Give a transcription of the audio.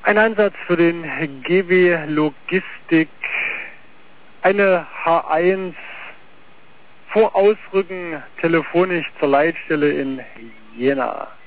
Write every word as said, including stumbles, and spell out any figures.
Ein Einsatz für den G W Logistik, eine H eins vor Ausrücken telefonisch zur Leitstelle in Jena.